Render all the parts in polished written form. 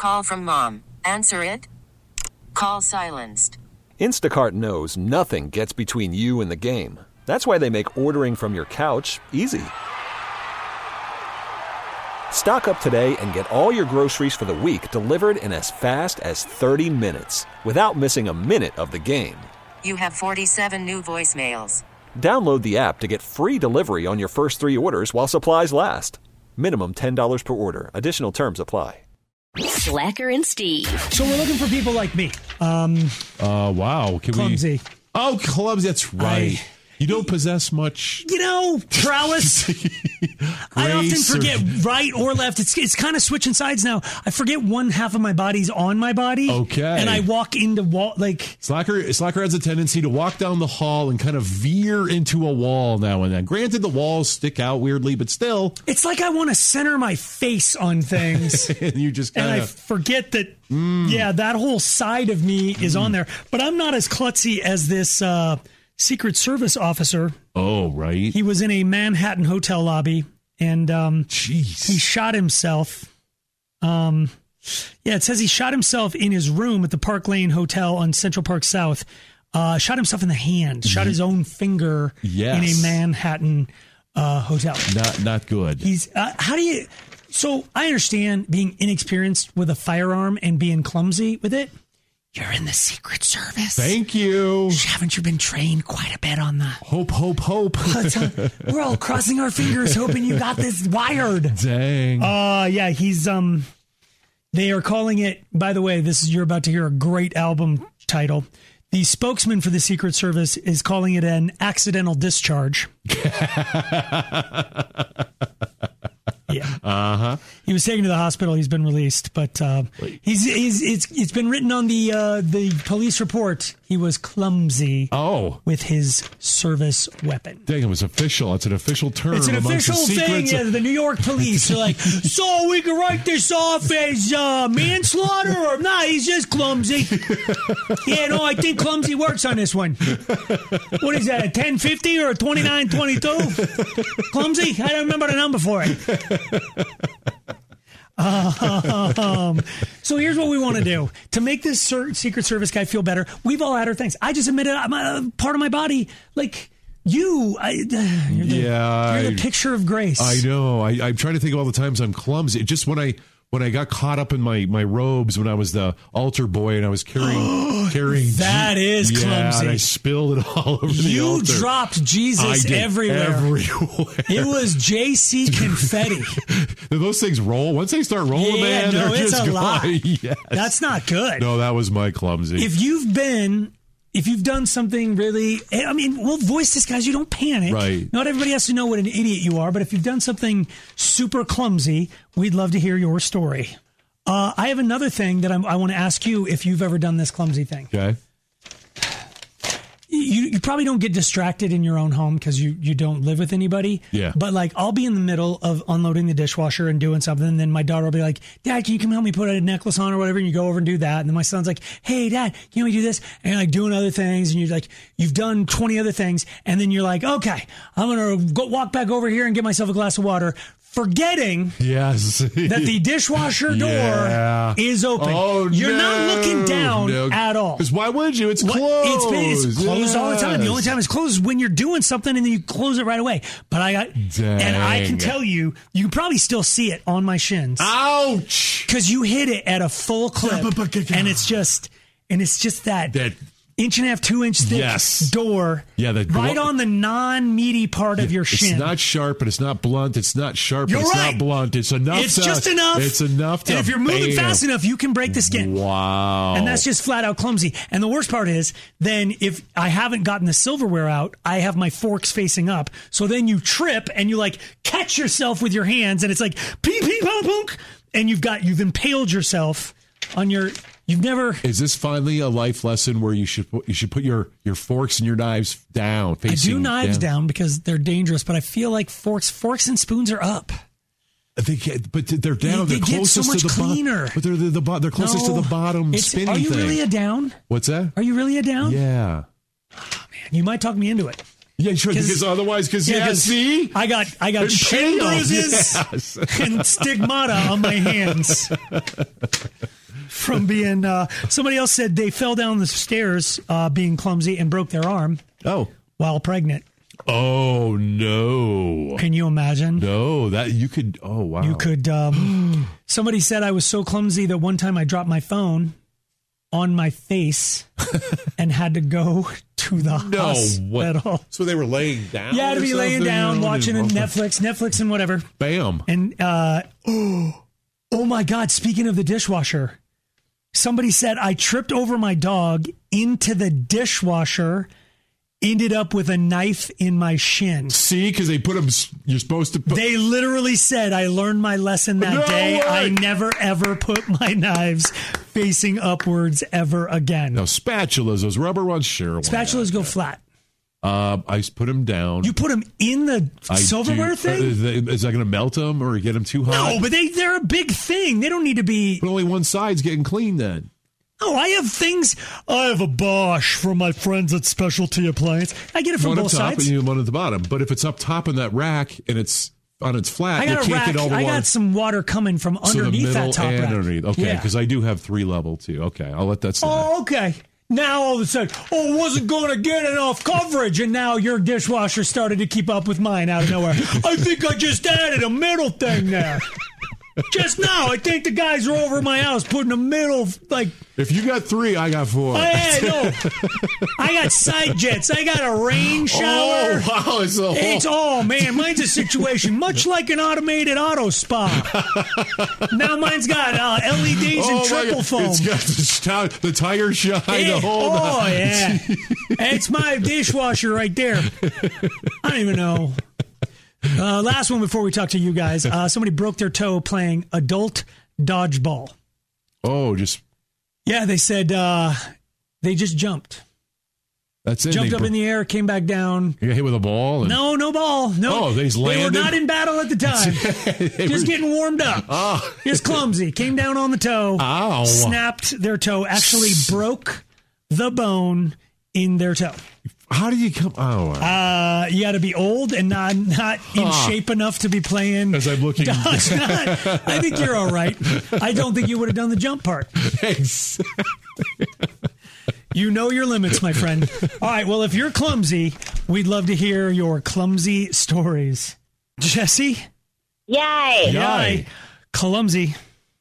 call from mom. Answer it. Call silenced. Instacart knows nothing gets between you and the game. That's why they make ordering from your couch easy. Stock up today and get all your groceries for the week delivered in as fast as 30 minutes without missing a minute of the game. You have 47 new voicemails. Download the app to get free delivery on your first 3 orders while supplies last. Minimum $10 per order. Additional terms apply. Slacker and Steve. So we're looking for people like me. Wow. Clumsy. Oh, clumsy. That's right. You don't possess much, prowess. I often forget right or left. It's kind of switching sides now. I forget one half of my body's on my body. Okay. And I walk into wall Slacker has a tendency to walk down the hall and kind of veer into a wall now and then. Granted, the walls stick out weirdly, but still. It's like I want to center my face on things. And you just kind of. And I forget that, that whole side of me is on there. But I'm not as klutzy as this Secret Service officer. Oh, right. He was in a Manhattan hotel lobby, and he shot himself. It says he shot himself in his room at the Park Lane Hotel on Central Park South. Shot himself in the hand. Shot his own finger in a Manhattan hotel. Not good. He's how do you? So I understand being inexperienced with a firearm and being clumsy with it. You're in the Secret Service. Thank you. Haven't you been trained quite a bit on the... Hope. We're all crossing our fingers hoping you got this wired. Dang. He's... They are calling it... By the way, you're about to hear a great album title. The spokesman for the Secret Service is calling it an accidental discharge. Yeah. He was taken to the hospital. He's been released, but it's been written on the police report. He was clumsy. With his service weapon. Dang, it was official. It's an official term. It's an official thing. Yeah, the New York police are like, so we can write this off as manslaughter or not? He's just clumsy. I think clumsy works on this one. What is that? A 1050 or a 2922? Clumsy? I don't remember the number for it. So here's what we want to do to make this Secret Service guy feel better. We've all had our things. I just admitted I'm a part of my body, like you're the picture of grace. I know. I'm trying to think of all the times I'm clumsy. Just when I got caught up in my robes when I was the altar boy and I was carrying that is clumsy. And I spilled it all over the altar. You dropped Jesus everywhere. It was JC confetti. Do those things roll? Once they start rolling, man, they're it's just a lot. Yes. That's not good. No, that was my clumsy. If you've done something really, we'll voice this, guys. You don't panic. Right. Not everybody has to know what an idiot you are, but if you've done something super clumsy, we'd love to hear your story. I have another thing that I want to ask you if you've ever done this clumsy thing. Okay. You probably don't get distracted in your own home because you don't live with anybody. Yeah. But I'll be in the middle of unloading the dishwasher and doing something, and then my daughter will be like, "Dad, can you come help me put a necklace on or whatever?" And you go over and do that. And then my son's like, "Hey, Dad, can you help me do this?" And you're doing other things, and you're like, you've done 20 other things, and then you're like, "Okay, I'm gonna go walk back over here and get myself a glass of water." Forgetting that the dishwasher door is open. Oh, You're not looking down at all. Because why would you? It's closed. It's closed all the time. The only time it's closed is when you're doing something and then you close it right away. But I can tell you can probably still see it on my shins. Ouch! Because you hit it at a full clip, and it's just that. 1.5 to 2 inch thick door right on the non-meaty part of your shin. It's not sharp, but it's not blunt. It's not sharp, but it's not blunt. It's enough. It's just enough. It's enough to And if you're moving fast enough, you can break the skin. Wow. And that's just flat out clumsy. And the worst part is, then if I haven't gotten the silverware out, I have my forks facing up. So then you trip and you catch yourself with your hands, and it's like pee pee pong pong, and you've impaled yourself on your. You've never. Is this finally a life lesson where you should put your forks and your knives down? I do knives down because they're dangerous, but I feel like forks and spoons are up. But they're down. They they're closest get so much to the cleaner. But they're closest to the bottom spinny thing. Are you really a down? What's that? Are you really a down? Yeah. Oh, man, you might talk me into it. Yeah, sure. Because otherwise, see, I got shin bruises and stigmata on my hands. from being. Somebody else said they fell down the stairs being clumsy and broke their arm Oh. while pregnant. Oh, no. Can you imagine? No, that you could. Oh, wow. You could. Somebody said I was so clumsy that one time I dropped my phone on my face and had to go to the hospital. What? So they were laying down? Yeah, to be laying down, watching Netflix and whatever. Bam. And, oh my God, speaking of the dishwasher, somebody said I tripped over my dog into the dishwasher, ended up with a knife in my shin. See, because they put them, you're supposed to put. They literally said, I learned my lesson that day. way. I never, ever put my knives facing upwards ever again. No, spatulas, those rubber ones, sure. Spatulas go flat. I put them down. You put them in the silverware thing? Is that going to melt them or get them too hot? No, but they're a big thing. They don't need to be. But only one side's getting clean then. Oh, I have things. I have a Bosch from my friends at Specialty Appliance. I get it from one both up top sides. and one at the bottom. But if it's up top in that rack and it's on its flat, I you got a can't rack. get all the I water. got some water coming from So the underneath middle that top and rack. underneath. Okay, Yeah. because I do have 3 level too. Okay, I'll let that sit. Oh, okay. Now all of a sudden, it wasn't going to get enough coverage, and now your dishwasher started to keep up with mine out of nowhere. I think I just added a middle thing there. Just now, I think the guys are over my house putting a middle, like... If you got 3, I got 4. I got side jets. I got a rain shower. Oh, wow. Man, mine's a situation much like an automated auto spa. Now mine's got LEDs and triple foam. It's got the tire shine. The whole yeah. It's my dishwasher right there. I don't even know. Last one before we talk to you guys. Somebody broke their toe playing adult dodgeball. Oh, just... Yeah, they said they just jumped. That's it. Jumped up in the air, came back down. You got hit with a ball? No ball. No. Oh, they just landed? They were not in battle at the time. Just getting warmed up. Oh. Just clumsy. Came down on the toe. Ow. Snapped their toe. Actually broke the bone in their toe. How do you come? Oh, you got to be old and not in shape enough to be playing. As I'm looking, I think you're all right. I don't think you would have done the jump part. Exactly. You know your limits, my friend. All right. Well, if you're clumsy, we'd love to hear your clumsy stories. Jesse? Yay. Clumsy.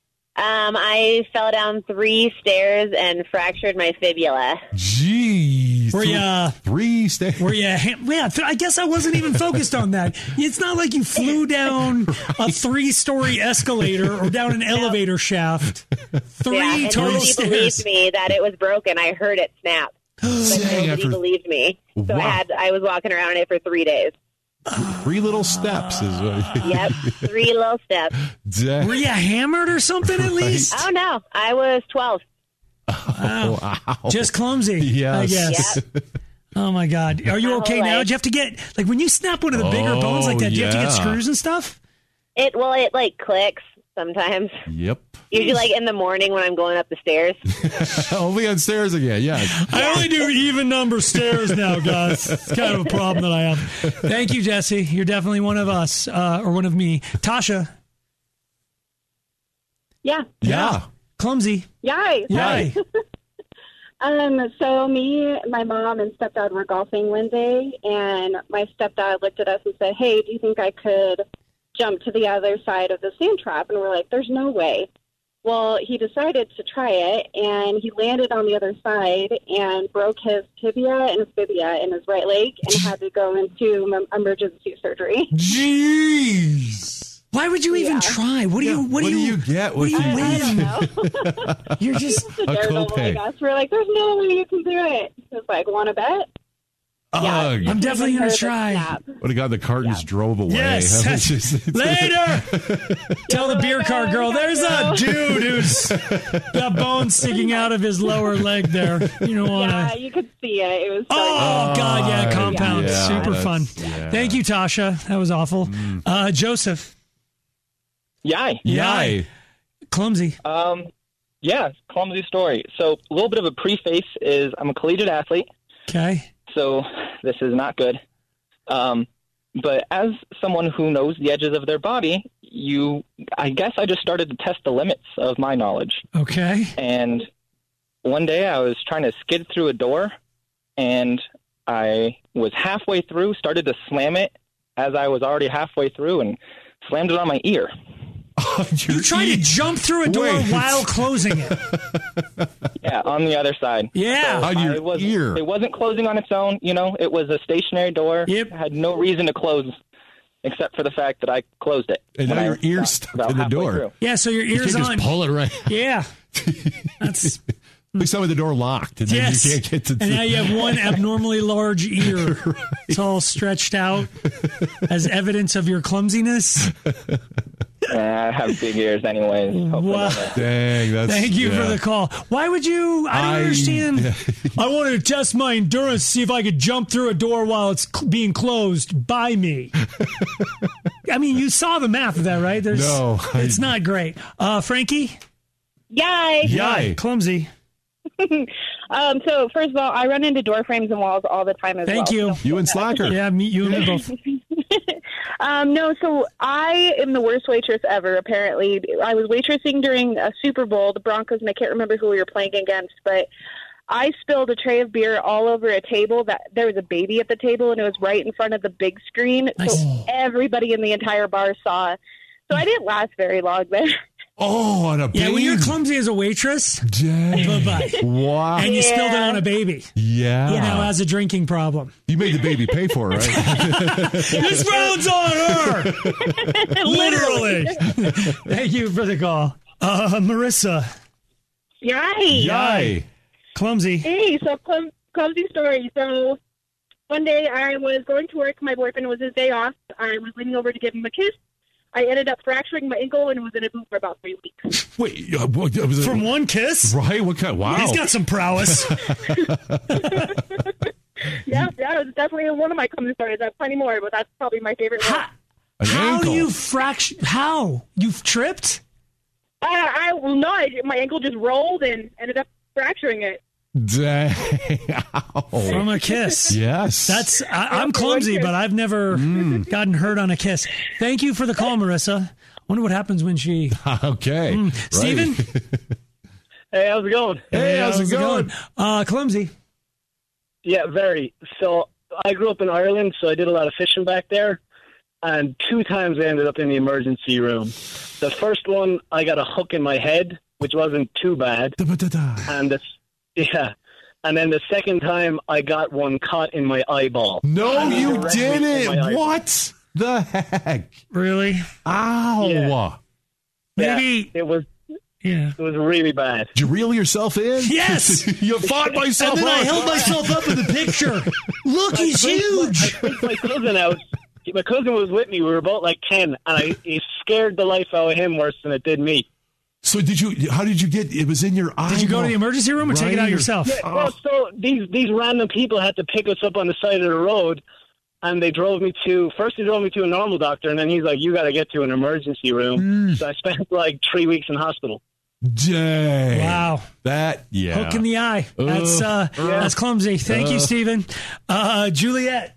I fell down 3 stairs and fractured my fibula. Jeez. Were you 3 stairs? Were you? Yeah, I guess I wasn't even focused on that. It's not like you flew down a 3-story escalator or down an elevator shaft. 3 total nobody stairs. believed me that it was broken. I heard it snap. But nobody believed me. So Wow. I was walking around in it for 3 days. 3 little steps is what. Yep, 3 little steps. Were you hammered or something at least? Oh, no. I was 12. Wow. Just clumsy, Yes. I guess. Yep. Oh, my God. Are you My okay whole now? life. Did you have to get, like, when you snap one of the bigger bones like that, do you have to get yeah. screws and stuff? It like clicks sometimes. Yep. Usually like in the morning when I'm going up the stairs. Only on stairs again, yeah. I only do even number stairs now, guys. It's kind of a problem that I have. Thank you, Jesse. You're definitely one of us, or one of me. Tasha. Yeah. Clumsy. Yay. Yay. So me, my mom, and stepdad were golfing one day, and my stepdad looked at us and said, "Hey, do you think I could jump to the other side of the sand trap?" And we're like, "There's no way." Well, he decided to try it, and he landed on the other side and broke his tibia and his fibia in his right leg and had to go into emergency surgery. Jeez. Why would you even try? What do you get? What do you I don't win? know. You're just a daredevil, I guess. We're like, "There's no way you can do it." He was like, "Want to bet?" I'm definitely going to try. Would have got the cartons drove away. Yes. Later. Tell the beer cart girl, there's a dude who's got bones sticking out of his lower leg there. You don't want to. Yeah, you could see it. It was so God, yeah, compound. Yeah, Super fun. yeah. Thank you, Tasha. That was awful. Joseph. Yay. Clumsy. Yeah, clumsy story. So a little bit of a preface is I'm a collegiate athlete. Okay. So this is not good. But as someone who knows the edges of their body, I guess I just started to test the limits of my knowledge. Okay. And one day I was trying to skid through a door, and I was halfway through, started to slam it as I was already halfway through, and slammed it on my ear. You tried to jump through a door while closing it. Yeah, on the other side. Yeah. So On your ear. It wasn't closing on its own. It was a stationary door. Yep. It had no reason to close except for the fact that I closed it. And now your ear's stuck in the door. Through. Yeah, so your You ear's can't on. just pull it right. Yeah. That's At least some of the door locked, and then yes. you can't get to. And now you have one abnormally large ear. Right. It's all stretched out as evidence of your clumsiness. I have big ears anyways. Wow. Dang, that's. Thank you for the call. Why would you? I don't understand. I wanted to test my endurance, see if I could jump through a door while it's being closed by me. I mean, you saw the math of that, right? No. It's not great. Frankie? Yay! Yay. Clumsy. So first of all, I run into door frames and walls all the time as well. Thank you. You and Slacker. Yeah, you and me both. No, so I am the worst waitress ever, apparently. I was waitressing during a Super Bowl, the Broncos, and I can't remember who we were playing against, but I spilled a tray of beer all over a table. That there was a baby at the table, and it was right in front of the big screen, Nice. so everybody in the entire bar saw. So I didn't last very long there. Oh, on a baby. Yeah, when you're clumsy as a waitress, Dang. bye-bye. Wow. And you spilled it on a baby. Yeah. Who now has a drinking problem. You made the baby pay for it, right? This round's on her! Literally. Thank you for the call. Marissa. Yay! Yay. Clumsy. Hey, so clumsy story. So one day I was going to work. My boyfriend was his day off. I was leaning over to give him a kiss. I ended up fracturing my ankle and was in a boot for about 3 weeks. Wait, what, was it, From one kiss? right? What kind? Wow. He's got some prowess. Yeah, it was definitely one of my clumsy stories. I have plenty more, but that's probably my favorite one. An How ankle. you fracture? How? You've tripped? My ankle just rolled and ended up fracturing it. Dang. From a kiss. Yes. I'm clumsy, but I've never gotten hurt on a kiss. Thank you for the call, Marissa. Wonder what happens when she... Okay. Right. Steven? Hey, how's it going? Hey, how's it going? Clumsy. Yeah, very. So I grew up in Ireland, so I did a lot of fishing back there. And 2 times I ended up in the emergency room. The first one, I got a hook in my head, which wasn't too bad. And then the second time, I got one caught in my eyeball. No, you Directly in my didn't. eyeball. What the heck? Really? Ow. Yeah. Maybe... It was really bad. Did you reel yourself in? Yes. You fought myself And then I up. held myself up in the picture. Look, he's huge. I freaked my cousin out. My cousin was with me. We were both like 10, and it scared the life out of him worse than it did me. So how did you get, it was in your eye? Did you go to the emergency room or take it out yourself? Yeah, well, so these random people had to pick us up on the side of the road, and they drove me to a normal doctor, and then he's like, you got to get to an emergency room. So I spent like 3 weeks in hospital. Dang. Wow. Hook in the eye. That's clumsy. Thank you, Stephen. Juliet.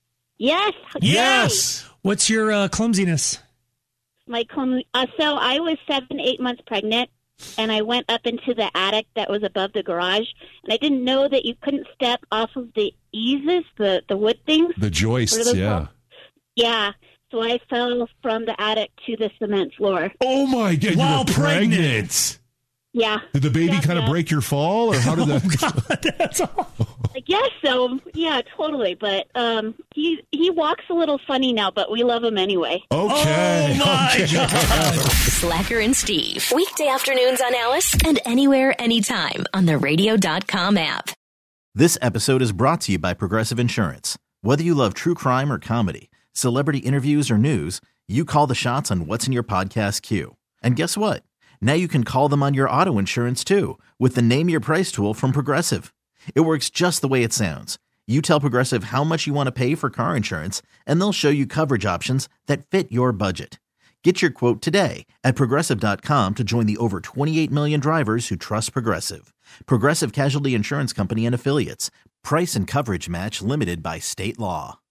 Yes. What's your clumsiness? So I was 7-8 months pregnant, and I went up into the attic that was above the garage, and I didn't know that you couldn't step off of the eases, the wood things. The joists, yeah. Called? Yeah. So I fell from the attic to the cement floor. Oh, my God. While you were pregnant. Yeah. Did the baby kind of break your fall, or how did that? God, that's awful. I guess so. Yeah, totally. But he walks a little funny now, but we love him anyway. Okay. Oh, my God. Slacker and Steve. Weekday afternoons on Alice and anywhere, anytime on the radio.com app. This episode is brought to you by Progressive Insurance. Whether you love true crime or comedy, celebrity interviews or news, you call the shots on what's in your podcast queue. And guess what? Now you can call them on your auto insurance too with the Name Your Price tool from Progressive. It works just the way it sounds. You tell Progressive how much you want to pay for car insurance, and they'll show you coverage options that fit your budget. Get your quote today at Progressive.com to join the over 28 million drivers who trust Progressive. Progressive Casualty Insurance Company and Affiliates. Price and coverage match limited by state law.